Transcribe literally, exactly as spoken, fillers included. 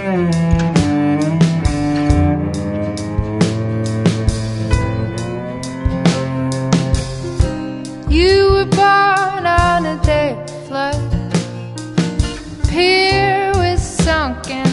You were born on a day of flood, pier with sunken